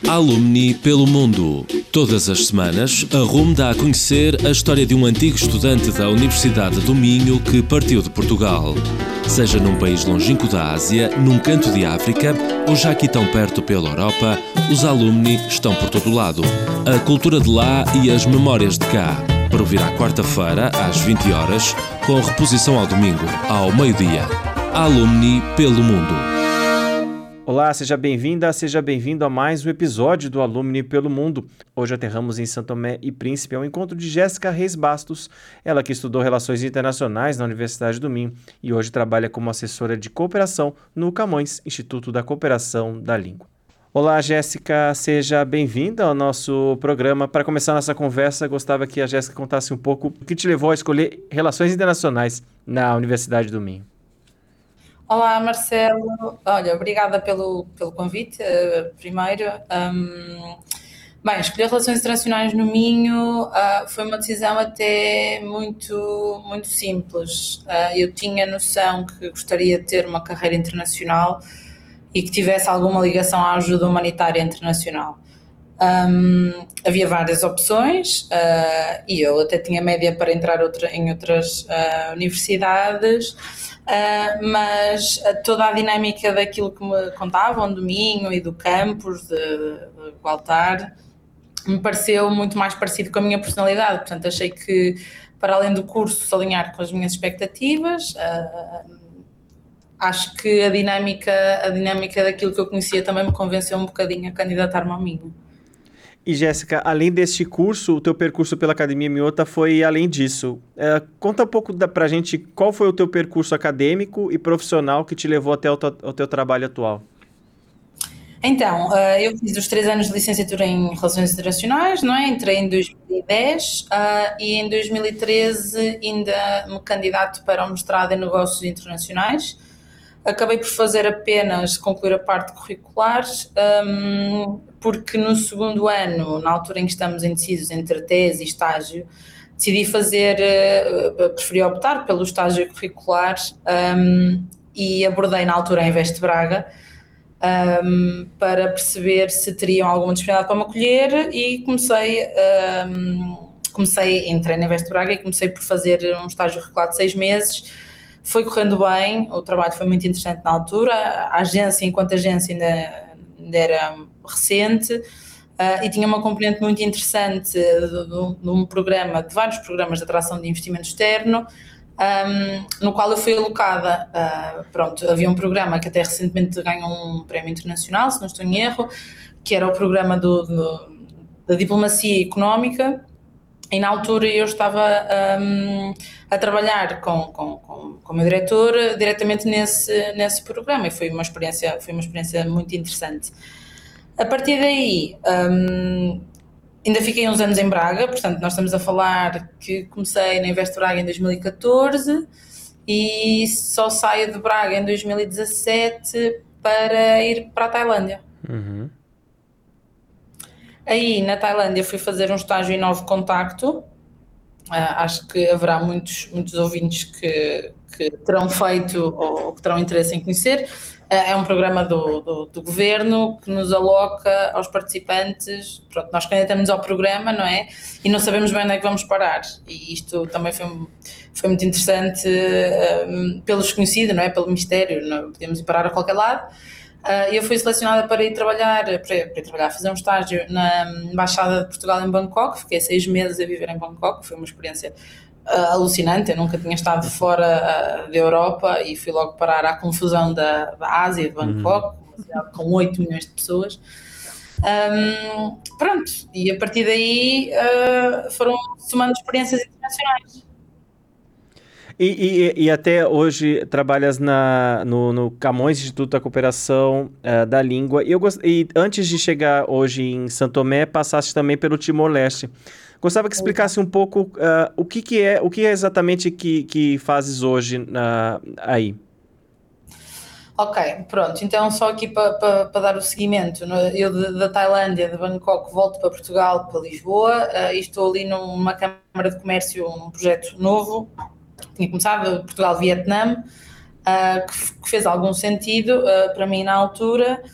Alumni pelo mundo. Todas as semanas, a RUM dá a conhecer a história de um antigo estudante da Universidade do Minho que partiu de Portugal. Seja num país longínquo da Ásia, num canto de África ou já aqui tão perto pela Europa, os alumni estão por todo lado. A cultura de lá e as memórias de cá. Para ouvir à quarta-feira, às 20 horas, com reposição ao domingo, ao meio-dia. Alumni pelo mundo. Olá, seja bem-vinda, seja bem-vindo a mais um episódio do Alumni pelo Mundo. Hoje aterramos em São Tomé e Príncipe ao encontro de Jéssica Reis Bastos, ela que estudou Relações Internacionais na Universidade do Minho e hoje trabalha como assessora de cooperação no Camões, Instituto da Cooperação da Língua. Olá, Jéssica, seja bem-vinda ao nosso programa. Para começar nossa conversa, gostava que a Jéssica contasse um pouco o que te levou a escolher Relações Internacionais na Universidade do Minho. Olá, Marcelo. Olha, obrigada pelo convite, primeiro. Escolher Relações Internacionais no Minho foi uma decisão até muito, muito simples. Eu tinha noção que gostaria de ter uma carreira internacional e que tivesse alguma ligação à ajuda humanitária internacional. Havia várias opções e eu até tinha média para entrar em outras universidades. Mas toda a dinâmica daquilo que me contavam do Minho e do campus de Gualtar me pareceu muito mais parecido com a minha personalidade, portanto achei que para além do curso se alinhar com as minhas expectativas, acho que a dinâmica daquilo que eu conhecia também me convenceu um bocadinho a candidatar-me ao Minho. E Jéssica, além deste curso, o teu percurso pela Academia Minhota foi além disso. Conta um pouco pra gente qual foi o teu percurso acadêmico e profissional que te levou até o teu trabalho atual. Então, eu fiz os 3 anos de licenciatura em Relações Internacionais, não é? Entrei em 2010 e em 2013 ainda me candidato para o mestrado em Negócios Internacionais. Acabei por fazer apenas concluir a parte curricular, porque no segundo ano, na altura em que estamos indecisos entre tese e estágio, decidi preferi optar pelo estágio curricular e abordei na altura a Invest Braga para perceber se teriam alguma disponibilidade para me acolher e entrei na Invest Braga e comecei por fazer um estágio curricular de 6 meses. Foi correndo bem, o trabalho foi muito interessante na altura, a agência, enquanto agência, ainda era recente e tinha uma componente muito interessante de vários programas de atração de investimento externo, no qual eu fui alocada. Havia um programa que até recentemente ganhou um prémio internacional, se não estou em erro, que era o programa da diplomacia económica. E na altura eu estava a trabalhar com o meu diretor diretamente nesse programa e foi uma experiência muito interessante. A partir daí ainda fiquei uns anos em Braga, portanto nós estamos a falar que comecei na Invest Braga em 2014 e só saio de Braga em 2017 para ir para a Tailândia. Uhum. Aí, na Tailândia, fui fazer um estágio em Novo Contacto. Acho que haverá muitos ouvintes que terão feito ou que terão interesse em conhecer. É um programa do governo que nos aloca aos participantes. Pronto, nós candidatamos ao programa, não é? E não sabemos bem onde é que vamos parar. E isto também foi muito interessante pelo desconhecido, não é? Pelo mistério. Não podemos ir parar a qualquer lado. Eu fui selecionada para ir trabalhar, fazer um estágio na Embaixada de Portugal em Bangkok. Fiquei 6 meses a viver em Bangkok, foi uma experiência alucinante. Eu nunca tinha estado fora da Europa e fui logo parar à confusão da Ásia, de Bangkok, uma cidade com 8 milhões de pessoas. E a partir daí foram somando experiências internacionais. E até hoje trabalhas no Camões, Instituto da Cooperação da Língua. E antes de chegar hoje em São Tomé, passaste também pelo Timor-Leste. Gostava que explicasse um pouco o que é exatamente que fazes hoje aí. Ok, pronto. Então só aqui para dar o seguimento. Eu da Tailândia, de Bangkok, volto para Portugal, para Lisboa, e estou ali numa Câmara de Comércio, um projeto novo. Tinha começado Portugal-Vietnã, que fez algum sentido para mim na altura,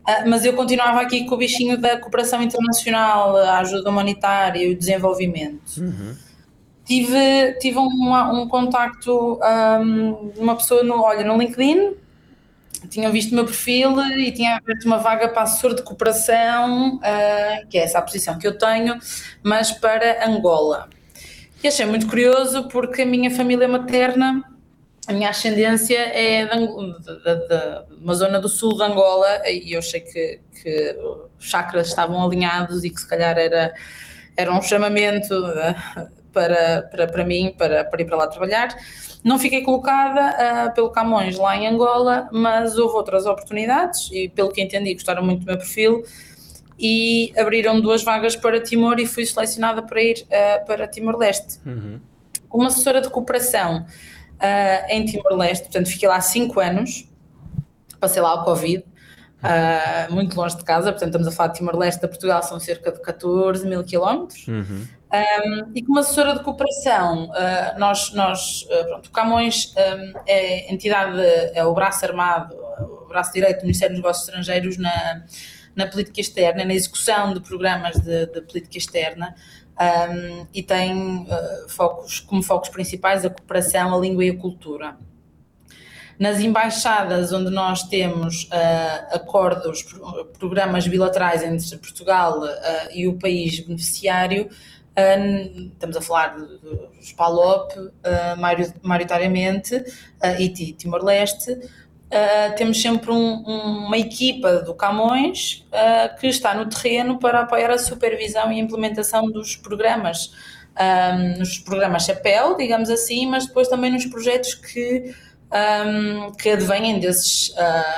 Mas eu continuava aqui com o bichinho da cooperação internacional, a ajuda humanitária e o desenvolvimento. Tive um contacto de uma pessoa no LinkedIn, tinham visto o meu perfil e tinha aberto uma vaga para assessor de cooperação, que é essa a posição que eu tenho, mas para Angola. E achei muito curioso porque a minha família materna, a minha ascendência é de uma zona do sul de Angola, e eu achei que os chakras estavam alinhados e que se calhar era um chamamento para mim, para ir para lá trabalhar. Não fiquei colocada pelo Camões lá em Angola, mas houve outras oportunidades e, pelo que entendi, gostaram muito do meu perfil e abriram 2 vagas para Timor e fui selecionada para ir para Timor-Leste. Como assessora de cooperação em Timor-Leste, portanto fiquei lá 5 anos, passei lá o Covid, muito longe de casa, portanto estamos a falar de Timor-Leste a Portugal, são cerca de 14 mil quilómetros. E como assessora de cooperação, o Camões é a entidade, é o braço armado, o braço direito do Ministério dos Negócios Estrangeiros na política externa, na execução de programas de política externa, e tem como focos principais a cooperação, a língua e a cultura. Nas embaixadas, onde nós temos acordos, programas bilaterais entre Portugal e o país beneficiário, estamos a falar dos PALOP, maioritariamente, e Timor-Leste, temos sempre uma equipa do Camões que está no terreno para apoiar a supervisão e implementação dos programas, nos programas chapéu, digamos assim, mas depois também nos projetos que advêm desses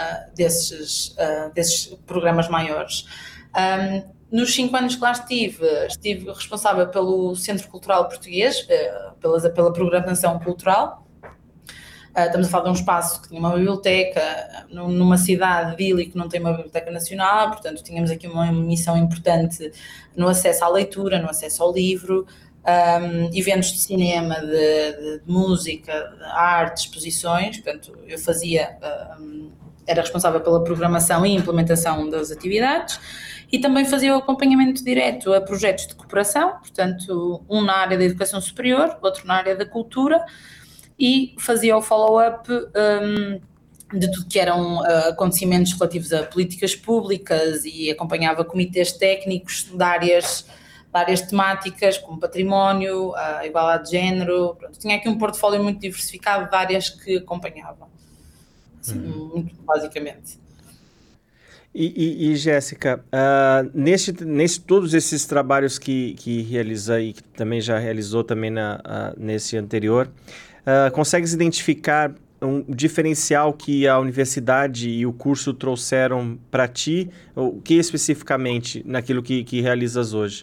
programas maiores. Nos 5 anos que lá estive responsável pelo Centro Cultural Português, pela programação cultural. Estamos a falar de um espaço que tinha uma biblioteca numa cidade idílica que não tem uma biblioteca nacional, portanto tínhamos aqui uma missão importante no acesso à leitura, no acesso ao livro, eventos de cinema, de música, de arte, exposições, portanto eu era responsável pela programação e implementação das atividades. E também fazia o acompanhamento direto a projetos de cooperação, portanto, um na área da educação superior, outro na área da cultura, e fazia o follow-up de tudo que eram acontecimentos relativos a políticas públicas e acompanhava comitês técnicos de áreas temáticas, como património, a igualdade de género. Pronto, tinha aqui um portfólio muito diversificado de áreas que acompanhava, assim, muito basicamente. E Jéssica, todos esses trabalhos que realiza e que também já realizou também nesse anterior, consegues identificar um diferencial que a universidade e o curso trouxeram para ti? O que especificamente naquilo que realizas hoje?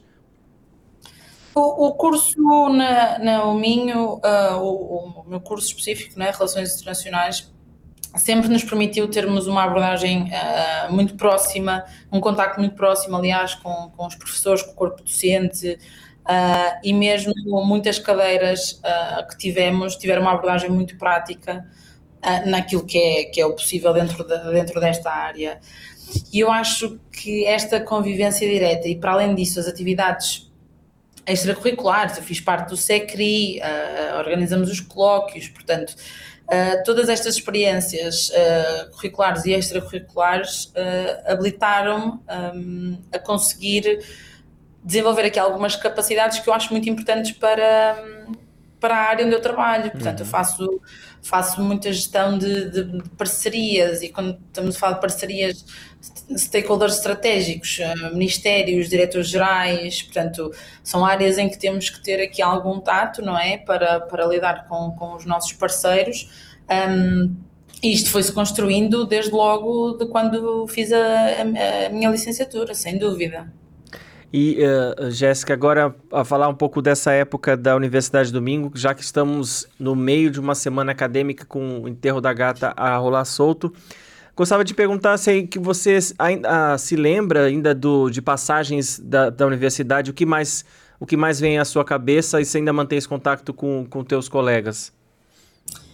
O curso na UMinho, o meu curso específico, né, Relações Internacionais, sempre nos permitiu termos uma abordagem muito próxima, um contacto muito próximo, aliás, com os professores, com o corpo docente, e mesmo muitas cadeiras que tiveram uma abordagem muito prática naquilo que é o possível dentro desta área. E eu acho que esta convivência direta, e para além disso as atividades extracurriculares, eu fiz parte do SECRI, organizamos os colóquios, portanto, todas estas experiências curriculares e extracurriculares habilitaram-me a conseguir desenvolver aqui algumas capacidades que eu acho muito importantes para a área onde eu trabalho. Portanto, eu faço muita gestão de parcerias, e quando estamos a falar de parcerias, stakeholders estratégicos, ministérios, diretores-gerais, portanto, são áreas em que temos que ter aqui algum tato, não é? Para lidar com os nossos parceiros. E isto foi-se construindo desde logo de quando fiz a minha licenciatura, sem dúvida. E, Jéssica, agora a falar um pouco dessa época da Universidade do Minho, já que estamos no meio de uma semana acadêmica com o enterro da gata a rolar solto, gostava de perguntar se que você ainda se lembra ainda de passagens da universidade, o que mais vem à sua cabeça, e se ainda mantém esse contato com teus colegas?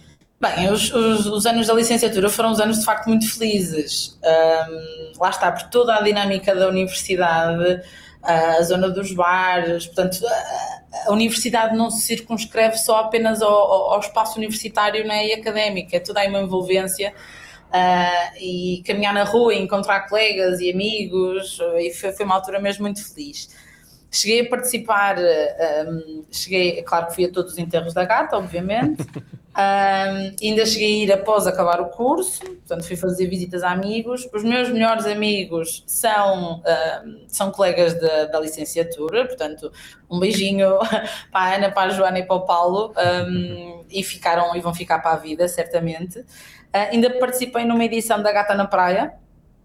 Bem, os anos da licenciatura foram uns anos de facto muito felizes. Lá está, por toda a dinâmica da universidade, a zona dos bares, portanto, a universidade não se circunscreve só apenas ao espaço universitário, né, e académico, é toda aí uma envolvência. E caminhar na rua, encontrar colegas e amigos, e foi uma altura mesmo muito feliz. Cheguei a participar, claro que fui a todos os enterros da gata, obviamente, ainda cheguei a ir após acabar o curso, portanto fui fazer visitas a amigos. Os meus melhores amigos são colegas da licenciatura, portanto um beijinho para a Ana, para a Joana e para o Paulo, e vão ficar para a vida, certamente. Ainda participei numa edição da Gata na Praia,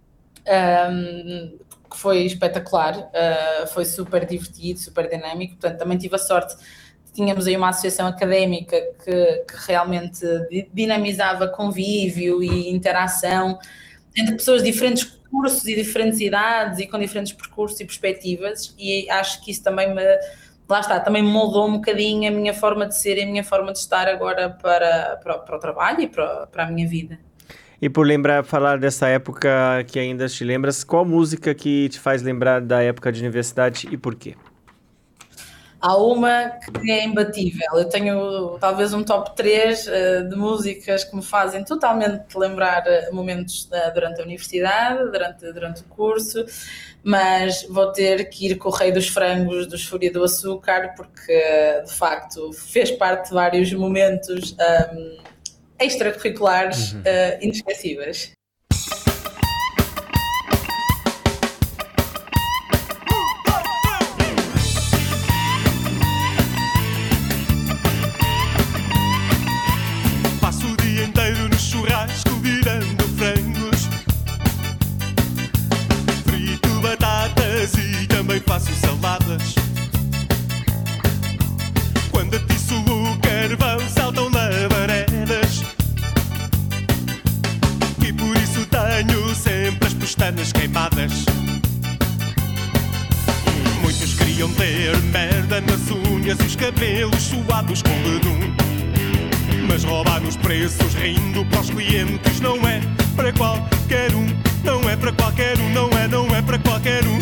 que foi espetacular, foi super divertido, super dinâmico. Portanto, também tive a sorte, tínhamos aí uma associação académica que realmente dinamizava convívio e interação entre pessoas de diferentes cursos e diferentes idades e com diferentes percursos e perspectivas, e acho que isso também também moldou um bocadinho a minha forma de ser e a minha forma de estar agora para o trabalho e para a minha vida. E por falar dessa época que ainda te lembras, qual música que te faz lembrar da época de universidade e por quê? Há uma que é imbatível. Eu tenho talvez um top 3 de músicas que me fazem totalmente lembrar momentos durante a universidade, durante o curso, mas vou ter que ir com o Rei dos Frangos, dos Fúria do Açúcar, porque de facto fez parte de vários momentos extracurriculares inesquecíveis. Passo o dia inteiro no churrasco virando frangos, frito batatas e também faço saladas. Quando atiço o carvão saltam labaredas, e por isso tenho sempre as pestanas queimadas. Muitos queriam ter merda nas unhas e os cabelos suados com bedum, mas roubar nos preços rindo para os clientes não é para qualquer um. Não é para qualquer um, não é para qualquer um.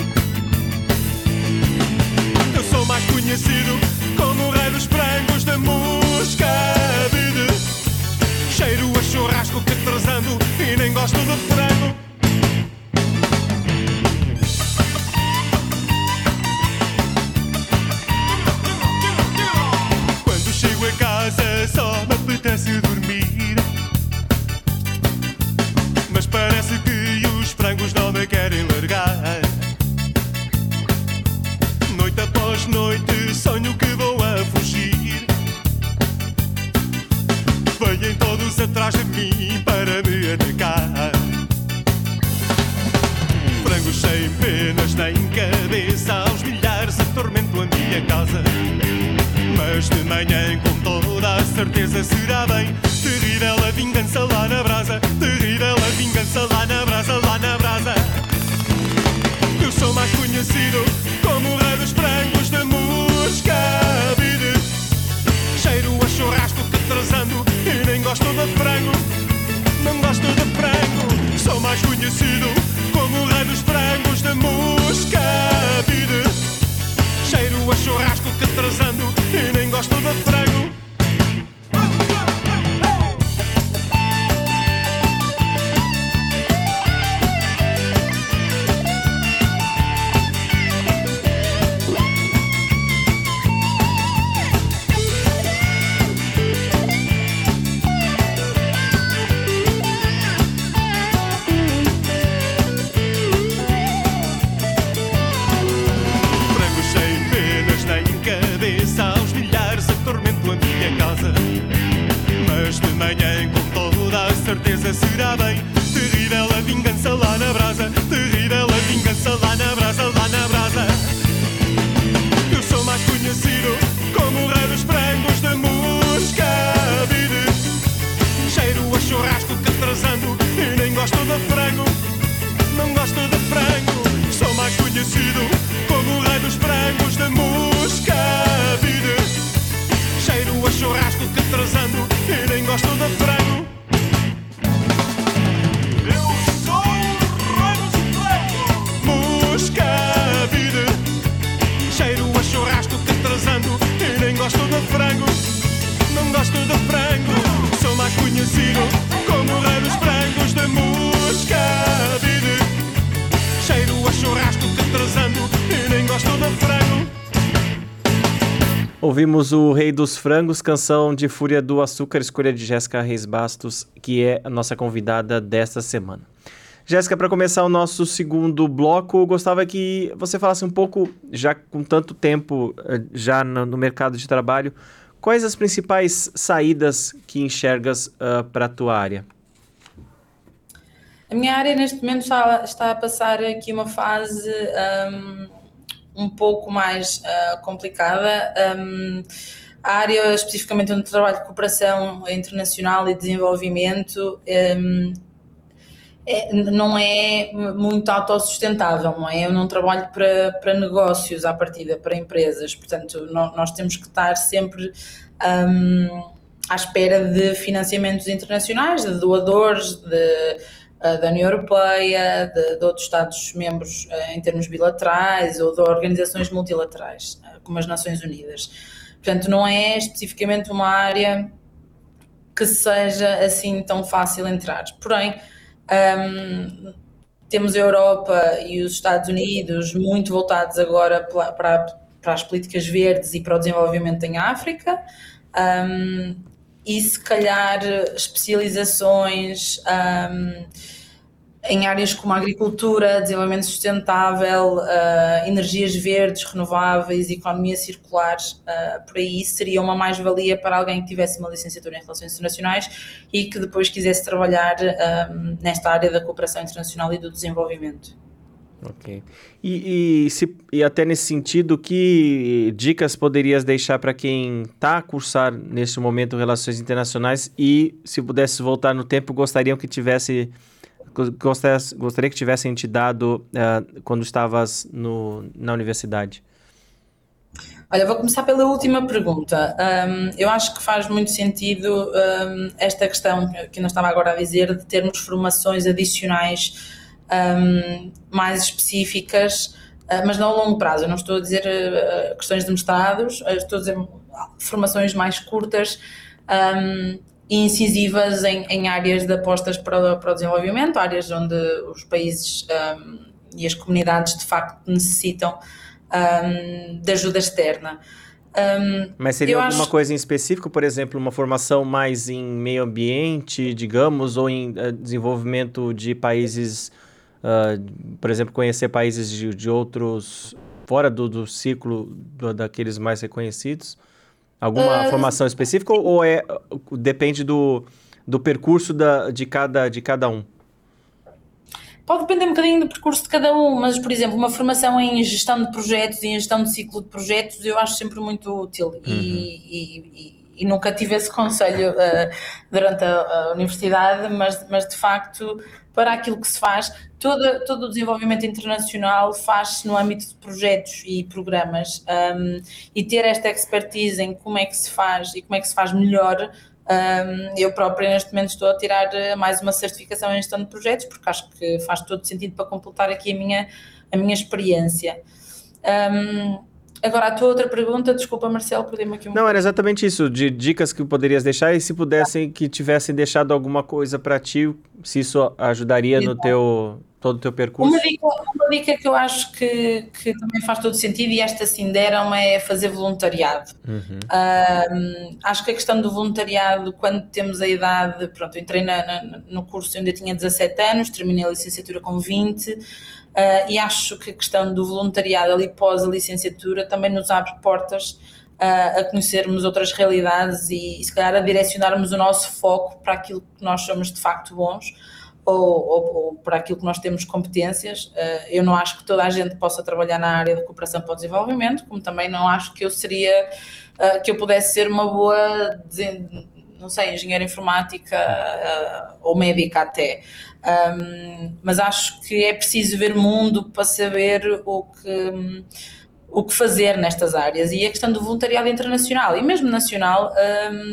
Eu sou mais conhecido como o Rei dos Frangos da Muscavide. Cheiro a churrasco que trazendo e nem gosto de frango. Quando chego a casa só me apetece dormir, mas parece que os frangos não me querem largar. Noite após noite sonho que vou a fugir, vêm todos atrás de mim para me atacar. Frangos sem penas nem cabeça, aos milhares atormento a minha casa, mas de manhã com toda a certeza será bem terrível a vingança lá na brasa, terrível a vingança lá na brasa, lá na brasa. Eu sou mais conhecido como o Rei dos Frangos da Muscavide. Cheiro a churrasco que trazendo e nem gosto de frango, não gosto de frango. Sou mais conhecido como o Rei dos Frangos da Muscavide. Cheiro a churrasco que trazendo e nem gosto de frango. Mas de manhã com toda a certeza será bem terrível a vingança lá na brasa, terrível a vingança lá na brasa, lá na brasa. Eu sou mais conhecido como o Rei dos Frangos da Muscavide. Cheiro a churrasco que trazendo e nem gosto de frango, não gosto de frango. Sou mais conhecido como o Rei dos Frangos da Muscavide. Cheiro a churrasco que trazendo e nem gosto de frango. de frango. Sou mais conhecido como o rei dos frangos de Moscavide. Cheiro a churrasco que trazendo e nem gosto de frango. Ouvimos o Rei dos Frangos, canção de Fúria do Açúcar, escolha de Jéssica Reis Bastos, que é a nossa convidada desta semana. Jéssica, para começar o nosso segundo bloco, gostava que você falasse um pouco, já com tanto tempo já no mercado de trabalho, quais as principais saídas que enxergas para a tua área? A minha área neste momento está a passar aqui uma fase um pouco mais complicada. A área especificamente onde trabalho de cooperação internacional e desenvolvimento não é muito autossustentável, não é? Eu não trabalho para negócios à partida, para empresas, portanto nós temos que estar sempre à espera de financiamentos internacionais, de doadores, da União Europeia, de outros Estados-membros em termos bilaterais ou de organizações multilaterais, como as Nações Unidas. Portanto, não é especificamente uma área que seja assim tão fácil entrar. Porém, temos a Europa e os Estados Unidos muito voltados agora para as políticas verdes e para o desenvolvimento em África, e se calhar especializações em áreas como a agricultura, desenvolvimento sustentável, energias verdes, renováveis, economia circular, por aí seria uma mais-valia para alguém que tivesse uma licenciatura em Relações Internacionais e que depois quisesse trabalhar nesta área da cooperação internacional e do desenvolvimento. Ok. E até nesse sentido, que dicas poderias deixar para quem está a cursar neste momento Relações Internacionais e, se pudesse voltar no tempo, gostaria que tivessem te dado quando estavas na universidade? Olha, vou começar pela última pergunta. Eu acho que faz muito sentido esta questão que eu estava agora a dizer, de termos formações adicionais mais específicas, mas não a longo prazo. Eu não estou a dizer questões de mestrados, estou a dizer formações mais curtas e incisivas em áreas de apostas para o desenvolvimento, áreas onde os países e as comunidades de facto necessitam de ajuda externa. Mas seria alguma coisa em específico, por exemplo, uma formação mais em meio ambiente, digamos, ou em desenvolvimento de países, por exemplo, conhecer países de outros, fora do ciclo daqueles mais reconhecidos? Alguma formação específica ou depende do percurso de cada um? Pode depender um bocadinho do percurso de cada um, mas, por exemplo, uma formação em gestão de projetos e em gestão de ciclo de projetos eu acho sempre muito útil. E nunca tive esse conselho durante a universidade, mas de facto, para aquilo que se faz, todo o desenvolvimento internacional faz-se no âmbito de projetos e programas, e ter esta expertise em como é que se faz e como é que se faz melhor. Eu própria neste momento estou a tirar mais uma certificação em gestão de projetos, porque acho que faz todo sentido para completar aqui a minha experiência. Agora, a tua outra pergunta, desculpa Marcelo, perdi-me aqui um Não, era exatamente isso, de dicas que poderias deixar e se pudessem que tivessem deixado alguma coisa para ti, se isso ajudaria no todo o teu percurso. Uma dica que eu acho que também faz todo sentido, e esta sim deram, é fazer voluntariado. Acho que a questão do voluntariado, quando temos a idade, pronto, eu entrei no curso onde eu tinha 17 anos, terminei a licenciatura com 20, e acho que a questão do voluntariado ali pós a licenciatura também nos abre portas a conhecermos outras realidades e se calhar a direcionarmos o nosso foco para aquilo que nós somos de facto bons, ou para aquilo que nós temos competências. Eu não acho que toda a gente possa trabalhar na área de cooperação para o desenvolvimento, como também não acho que que eu pudesse ser uma boa, não sei, engenheira informática ou médica até. Mas acho que é preciso ver o mundo para saber o que fazer nestas áreas. E a questão do voluntariado internacional e mesmo nacional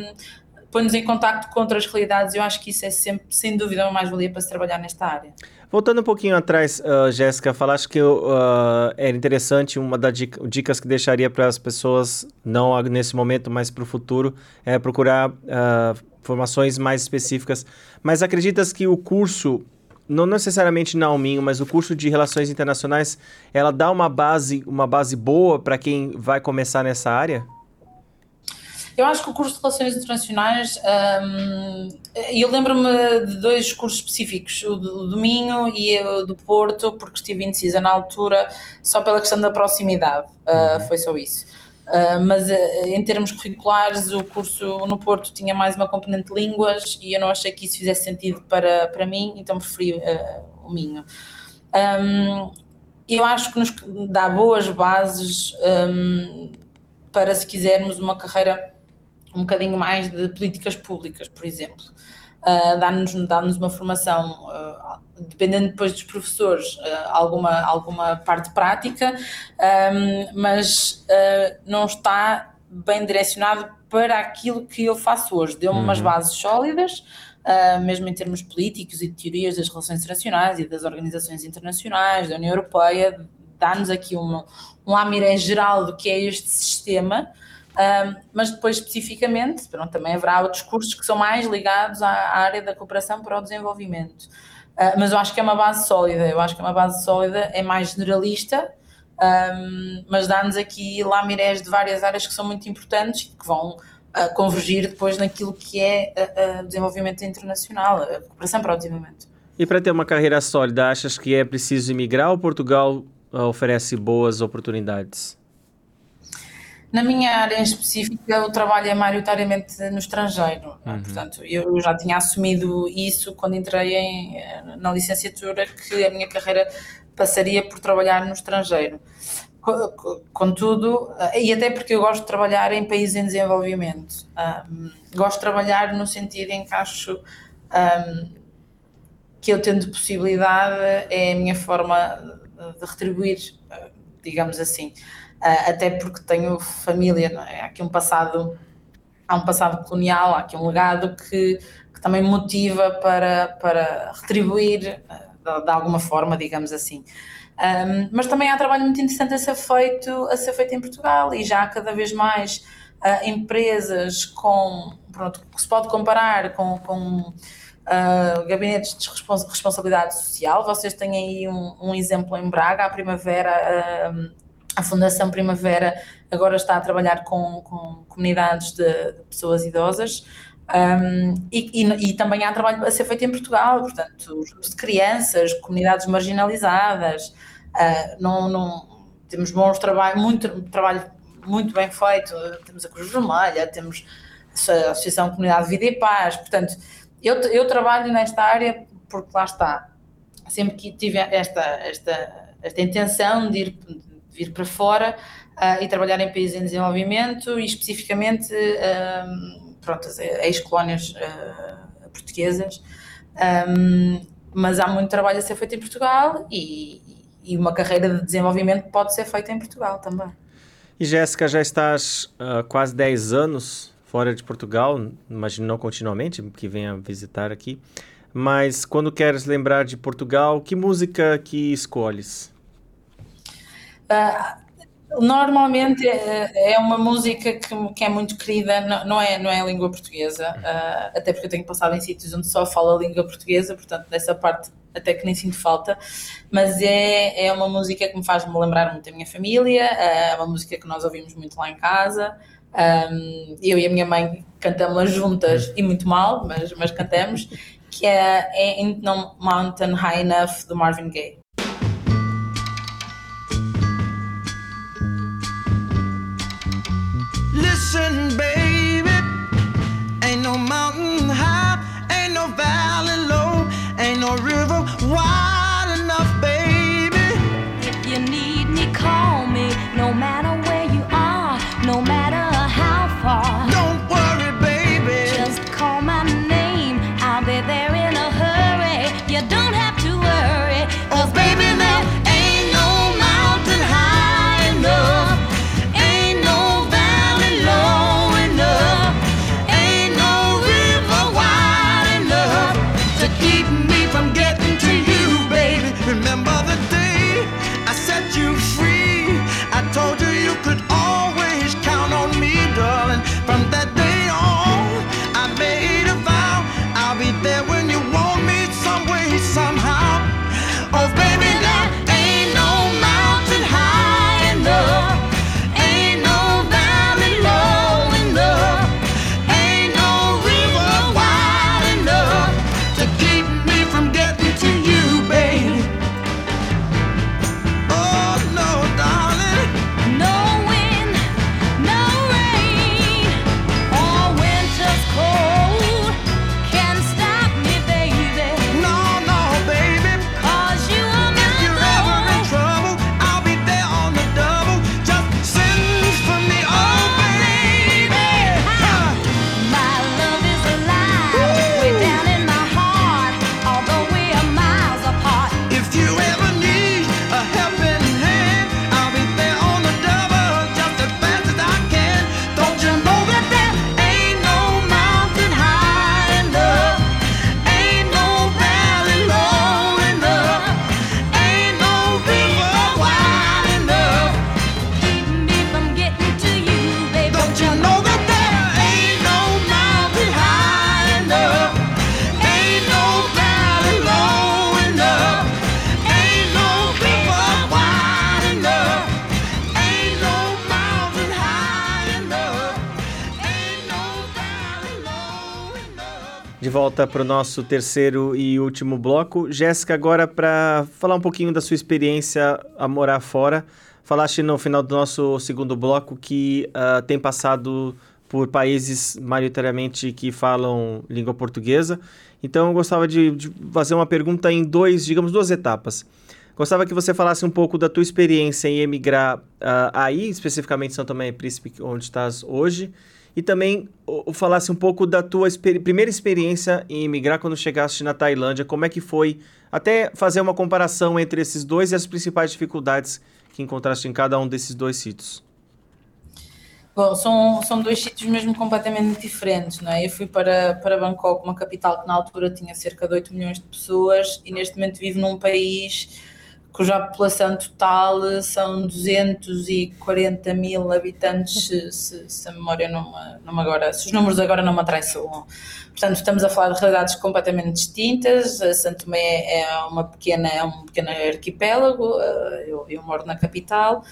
põe-nos em contacto com outras realidades. Eu acho que isso é sempre, sem dúvida, uma mais-valia para se trabalhar nesta área. Voltando um pouquinho atrás, Jéssica, falaste que era interessante, uma das dicas que deixaria para as pessoas, não nesse momento, mas para o futuro, é procurar formações mais específicas. Mas acreditas que o curso, não necessariamente na UMinho, mas o curso de Relações Internacionais, ela dá uma base boa para quem vai começar nessa área? Eu acho que o curso de Relações Internacionais, eu lembro-me de 2 cursos específicos, o do Minho e o do Porto, porque estive indecisa na altura, só pela questão da proximidade, foi só isso. Mas em termos curriculares, o curso no Porto tinha mais uma componente de línguas e eu não achei que isso fizesse sentido para mim, então preferi o Minho. Eu acho que nos dá boas bases para, se quisermos, uma carreira um bocadinho mais de políticas públicas, por exemplo. Dá-nos uma formação, dependendo depois dos professores, alguma parte prática, mas não está bem direcionado para aquilo que eu faço hoje. Deu-me umas bases sólidas, mesmo em termos políticos e de teorias das relações internacionais e das organizações internacionais, da União Europeia, dá-nos aqui um lamiré geral do que é este sistema. Mas depois especificamente, também haverá outros cursos que são mais ligados à área da cooperação para o desenvolvimento, mas eu acho que é uma base sólida, é mais generalista, mas dá-nos aqui lamirés de várias áreas que são muito importantes e que vão convergir depois naquilo que é desenvolvimento internacional, a cooperação para o desenvolvimento. E para ter uma carreira sólida, achas que é preciso emigrar ou Portugal oferece boas oportunidades? Na minha área em específica, o trabalho é maioritariamente no estrangeiro. Portanto, eu já tinha assumido isso quando entrei na licenciatura, que a minha carreira passaria por trabalhar no estrangeiro. Contudo, e até porque eu gosto de trabalhar em países em desenvolvimento. Gosto de trabalhar no sentido em que acho que eu tendo possibilidade é a minha forma de retribuir, digamos assim. Até porque tenho família, não é? Há um passado colonial, há aqui um legado que também me motiva para retribuir de alguma forma, digamos assim. Mas também há trabalho muito interessante a ser feito em Portugal e já há cada vez mais empresas que se pode comparar com gabinetes de responsabilidade social. Vocês têm aí um exemplo em Braga, a Primavera. A Fundação Primavera agora está a trabalhar com comunidades de pessoas idosas e também há trabalho a ser feito em Portugal, portanto, grupos de crianças, comunidades marginalizadas, temos bons trabalho muito bem feito, temos a Cruz Vermelha, temos a Associação Comunidade Vida e Paz, portanto, eu trabalho nesta área porque lá está, sempre que tive esta intenção de vir para fora e trabalhar em países em desenvolvimento e especificamente ex-colónias portuguesas, mas há muito trabalho a ser feito em Portugal e uma carreira de desenvolvimento pode ser feita em Portugal também. E Jéssica, já estás quase 10 anos fora de Portugal, imagino não continuamente, que venha visitar aqui, mas quando queres lembrar de Portugal, que música que escolhes? Normalmente é uma música que é muito querida, não é a língua portuguesa, até porque eu tenho passado em sítios onde só falo a língua portuguesa, portanto dessa parte até que nem sinto falta, mas é uma música que me faz-me lembrar muito da minha família, é uma música que nós ouvimos muito lá em casa, eu e a minha mãe cantamos juntas e muito mal, mas cantamos, que é Ain't No Mountain High Enough, do Marvin Gaye. Listen, baby, ain't no mountain high, ain't no valley low, ain't no river wide enough, baby. If you need me, call me, no matter where you are, no matter how far. Don't worry, baby, just call my name, I'll be there in a hurry. You don't have to worry, 'cause baby, there ain't no mountain high enough, ain't no valley low enough. De volta para o nosso terceiro e último bloco. Jéssica, agora para falar um pouquinho da sua experiência a morar fora. Falaste no final do nosso segundo bloco que tem passado por países majoritariamente que falam língua portuguesa. Então eu gostava de fazer uma pergunta em duas etapas. Gostava que você falasse um pouco da tua experiência em emigrar aí, especificamente em São Tomé e Príncipe, onde estás hoje. E também falasse um pouco da tua primeira experiência em emigrar quando chegaste na Tailândia. Como é que foi? Até fazer uma comparação entre esses dois e as principais dificuldades que encontraste em cada um desses dois sítios. Bom, são dois sítios mesmo completamente diferentes, não é? Eu fui para Bangkok, uma capital que na altura tinha cerca de 8 milhões de pessoas, e neste momento vivo num país cuja população total são 240 mil habitantes, se a memória se os números agora não me atraiçoam. Portanto, estamos a falar de realidades completamente distintas. Santo Tomé é um pequeno arquipélago, eu moro na capital,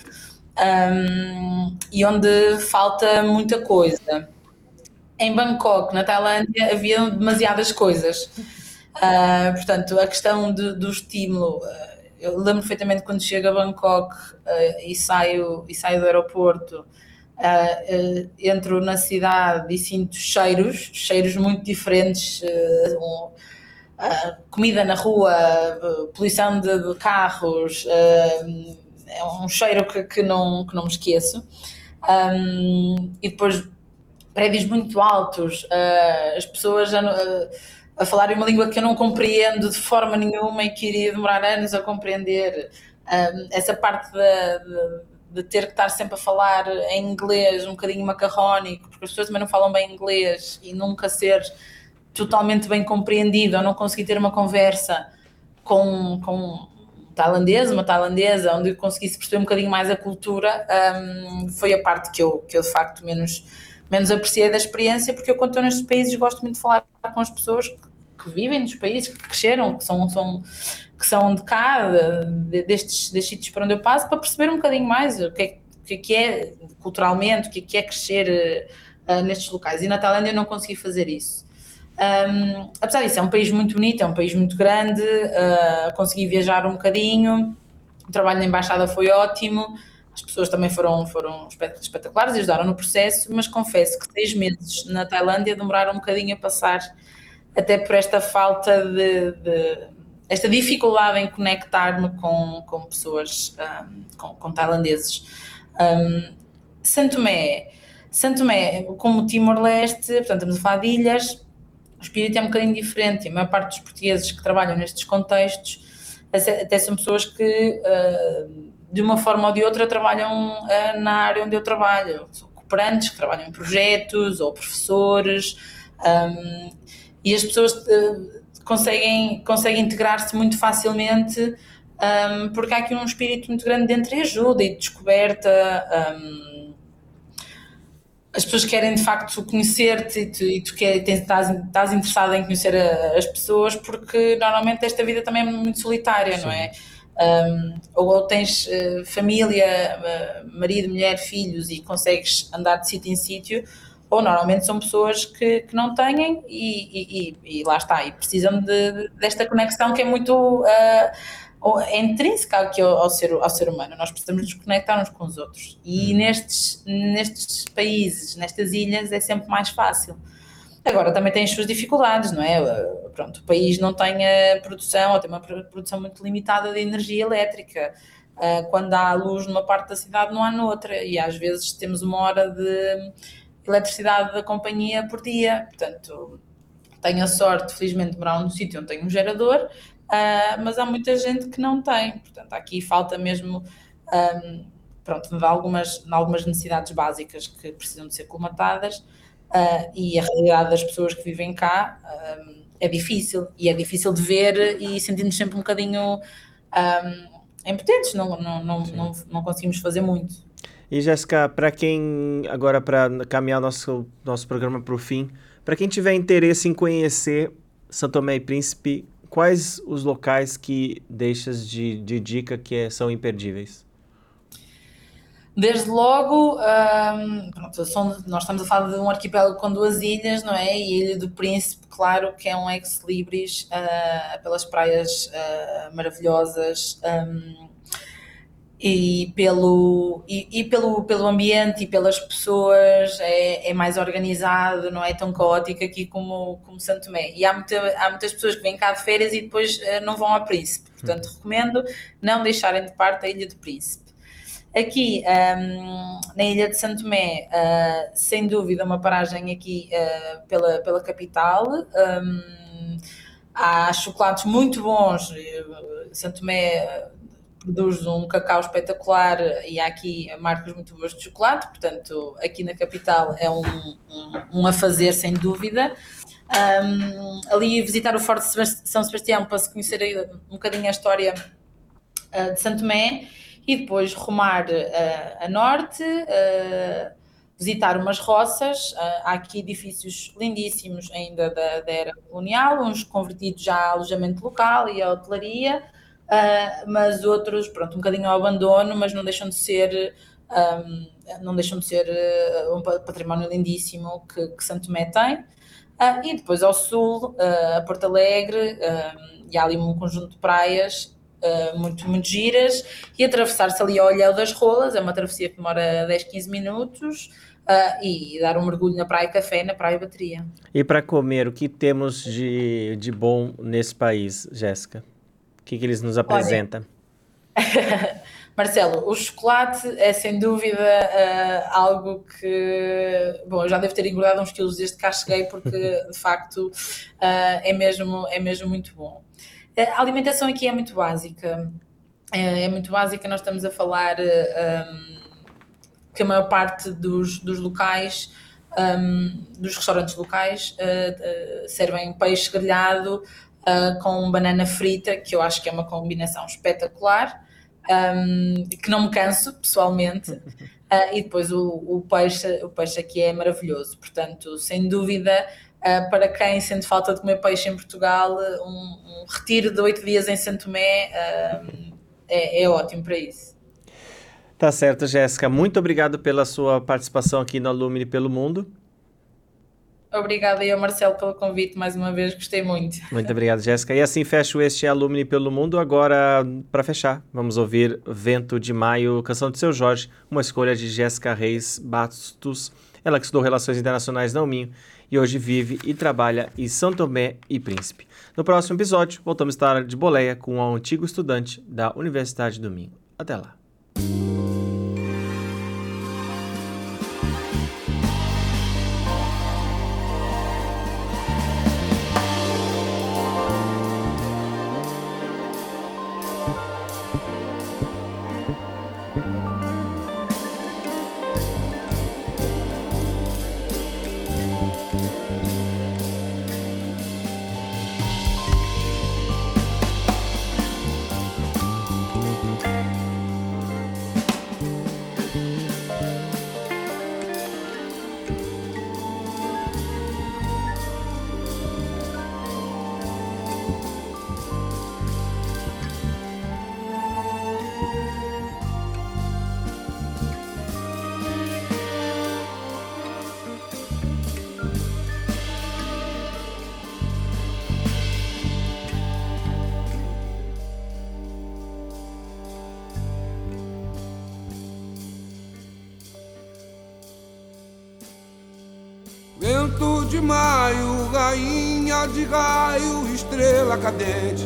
e onde falta muita coisa. Em Bangkok, na Tailândia, havia demasiadas coisas. Portanto, a questão do estímulo... Eu lembro perfeitamente quando chego a Bangkok e saio do aeroporto, entro na cidade e sinto cheiros muito diferentes, comida na rua, poluição de carros, é um cheiro que não me esqueço. E depois prédios muito altos, as pessoas a falarem uma língua que eu não compreendo de forma nenhuma e que iria demorar anos a compreender. Essa parte de ter que estar sempre a falar em inglês, um bocadinho macarrónico, porque as pessoas também não falam bem inglês, e nunca ser totalmente bem compreendido, ou não conseguir ter uma conversa com uma tailandesa, onde eu conseguisse perceber um bocadinho mais a cultura, foi a parte que eu de facto menos apreciei da experiência, porque eu, quando estou nestes países, gosto muito de falar com as pessoas que vivem nos países, que cresceram, que são de cá, destes sítios para onde eu passo, para perceber um bocadinho mais o que é culturalmente, o que é crescer nestes locais. E na Tailândia eu não consegui fazer isso. Apesar disso, é um país muito bonito, é um país muito grande, consegui viajar um bocadinho, o trabalho na embaixada foi ótimo, as pessoas também foram espetaculares e ajudaram no processo, mas confesso que 6 meses na Tailândia demoraram um bocadinho a passar, até por esta falta esta dificuldade em conectar-me com pessoas, com tailandeses. Santo Tomé, como Timor-Leste, portanto estamos a falar de ilhas, o espírito é um bocadinho diferente, e a maior parte dos portugueses que trabalham nestes contextos até são pessoas que, de uma forma ou de outra, trabalham na área onde eu trabalho. São cooperantes que trabalham em projetos, ou professores, e as pessoas conseguem integrar-se muito facilmente, porque há aqui um espírito muito grande de entreajuda e de descoberta. As pessoas querem de facto conhecer-te, e tu estás interessado em conhecer as pessoas, porque normalmente esta vida também é muito solitária. Sim. Não é? Ou tens família, marido, mulher, filhos, e consegues andar de sítio em sítio, ou normalmente são pessoas que não têm e lá está, e precisam desta conexão que é muito é intrínseca aqui ao ser humano. Nós precisamos nos conectar uns com os outros, e nestes países, nestas ilhas, é sempre mais fácil. Agora também tem as suas dificuldades, não é? Pronto, o país não tem a produção, ou tem uma produção muito limitada de energia elétrica. Quando há luz numa parte da cidade, não há noutra, e às vezes temos 1 hora de eletricidade da companhia por dia. Portanto, tenho a sorte, felizmente, de morar num sítio onde tem um gerador, mas há muita gente que não tem. Portanto, aqui falta mesmo, de algumas necessidades básicas que precisam de ser colmatadas, e a realidade das pessoas que vivem cá é difícil, e é difícil de ver, e sentimos sempre um bocadinho impotentes, não conseguimos fazer muito. E Jéssica, para caminhar nosso programa para o fim, para quem tiver interesse em conhecer São Tomé e Príncipe, quais os locais que deixas de dica que são imperdíveis? Desde logo, pronto, nós estamos a falar de um arquipélago com 2 ilhas, não é? E a Ilha do Príncipe, claro, que é um ex-libris pelas praias maravilhosas, e pelo ambiente e pelas pessoas. É mais organizado, não é tão caótico aqui como Santo Tomé. E há muitas pessoas que vêm cá de férias e depois não vão ao Príncipe. Portanto, recomendo não deixarem de parte a Ilha do Príncipe. Aqui, na Ilha de Santo Tomé, sem dúvida uma paragem aqui pela capital. Há chocolates muito bons. Santo Tomé produz um cacau espetacular e há aqui marcas muito boas de chocolate, portanto aqui na capital é um a fazer, sem dúvida. Ali visitar o Forte de São Sebastião para se conhecer um bocadinho a história de Santo Tomé, e depois rumar a norte, visitar umas roças. Há aqui edifícios lindíssimos ainda da era colonial, uns convertidos já a alojamento local e a hotelaria, mas outros, pronto, um bocadinho ao abandono, mas não deixam de ser um património lindíssimo que Santo Tomé tem. E depois ao sul, a Porto Alegre, e há ali um conjunto de praias muito, muito giras, e atravessar-se ali ao Olhão das Rolas. É uma travessia que demora 10, 15 minutos, e dar um mergulho na Praia Café, na Praia Bateria. E para comer, o que temos de bom nesse país, Jéssica? O que eles nos apresentam? Marcelo, o chocolate é sem dúvida algo que, bom, eu já devo ter engordado uns quilos desde que cá cheguei, porque de facto é mesmo muito bom. A alimentação aqui é muito básica. Nós estamos a falar que a maior parte dos locais, dos restaurantes locais, servem peixe grelhado com banana frita, que eu acho que é uma combinação espetacular, que não me canso pessoalmente. E depois o peixe aqui é maravilhoso. Portanto, sem dúvida, para quem sente falta de comer peixe em Portugal, um retiro de 8 dias em Santo Tomé é ótimo para isso. Tá certo, Jéssica. Muito obrigado pela sua participação aqui no Alumni pelo Mundo. Obrigada eu, Marcelo, pelo convite mais uma vez, gostei muito. Muito obrigado, Jéssica. E assim fecho este Alumni pelo Mundo. Agora, para fechar, vamos ouvir Vento de Maio, canção de Seu Jorge, uma escolha de Jéssica Reis Bastos, ela que estudou Relações Internacionais na UMinho e hoje vive e trabalha em São Tomé e Príncipe. No próximo episódio, voltamos a estar de boleia com um antigo estudante da Universidade do Minho. Até lá. Vento de maio, rainha de raio, estrela cadente,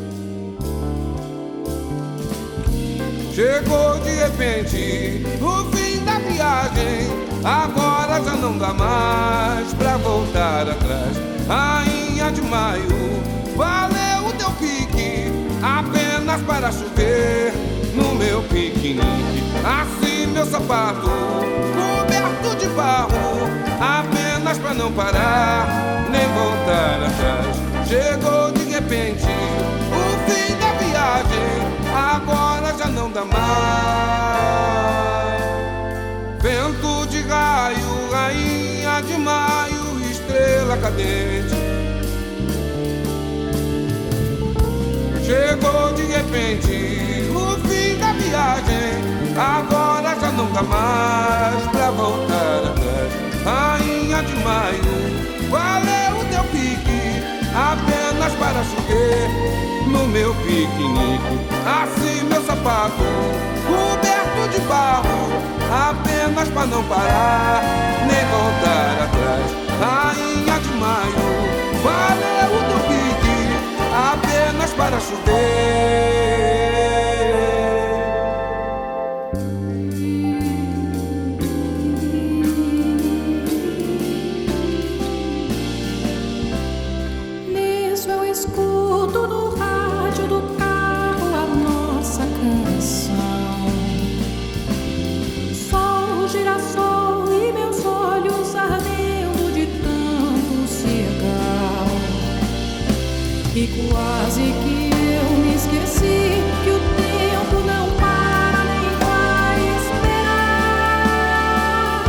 chegou de repente no fim da viagem. Agora já não dá mais pra voltar atrás. Rainha de maio, valeu o teu pique, apenas para chover no meu piquenique. Assim meu sapato coberto de barro, apenas pra não parar, nem voltar atrás. Chegou de repente o fim da viagem, agora já não dá mais. Vento de raio, rainha de maio, estrela cadente, chegou de repente o fim da viagem, agora já não dá dá mais pra voltar atrás. Rainha de Maio, valeu o teu pique, apenas para chover no meu piquenique. Assim meu sapato, coberto de barro, apenas para não parar, nem voltar atrás. Rainha de Maio, valeu o teu pique, apenas para chover. Nisso eu escuto no rádio do carro a nossa canção. Sol, girassol e meus olhos ardendo de tanto cigarro. E quase que eu me esqueci que o tempo não para nem vai esperar.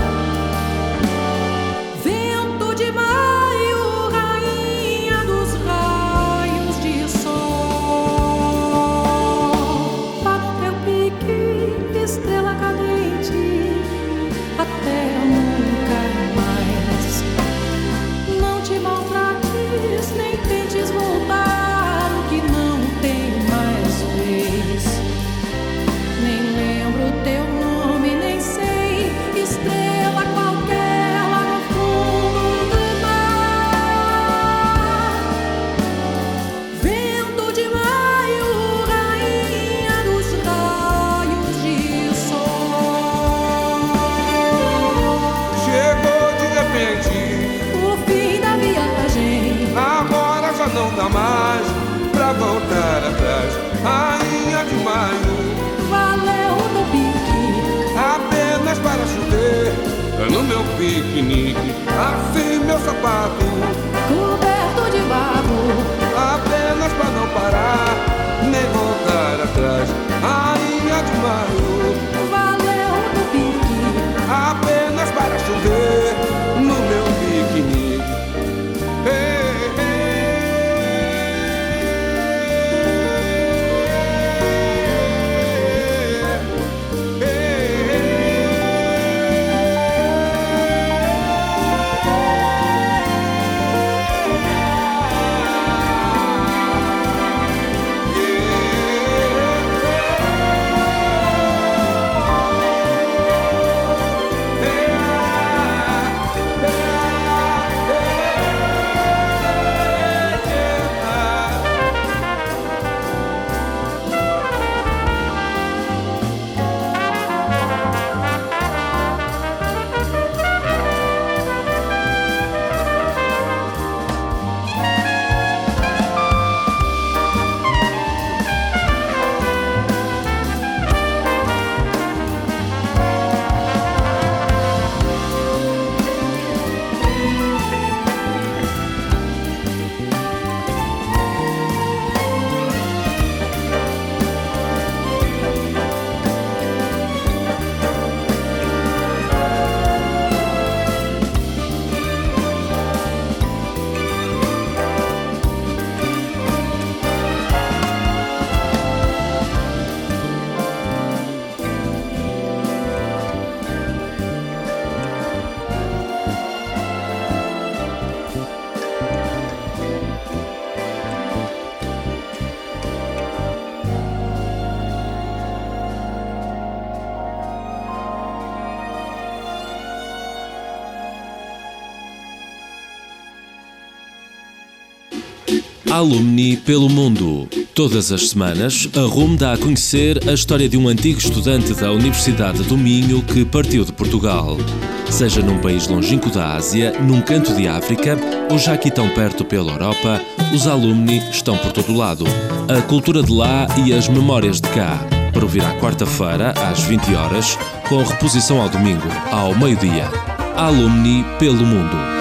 Vento de maio, rainha dos raios de sol. Bate teu pique, estrela cadente, até nunca mais. Não te maltrates, nem tentes voltar, o que não tem mais vez. Nem lembro teu nome, nem sei, estrela qualquer lá no fundo do mar. Vento de maio, rainha dos raios de sol. Chegou de repente, O fim da viagem, agora já não dá mais pra voltar atrás. Rainha de Maio, valeu no pique, apenas para chover no meu piquenique. Assim meu sapato, coberto de barro, apenas para não parar, nem voltar atrás. Rainha de Maio, valeu no pique, apenas para chover no meu piquenique. Hey, Alumni pelo Mundo. Todas as semanas, a RUM dá a conhecer a história de um antigo estudante da Universidade do Minho que partiu de Portugal. Seja num país longínquo da Ásia, num canto de África ou já aqui tão perto pela Europa, os alumni estão por todo lado. A cultura de lá e as memórias de cá. Para ouvir à quarta-feira, às 20 horas, com reposição ao domingo, ao meio-dia. Alumni pelo Mundo.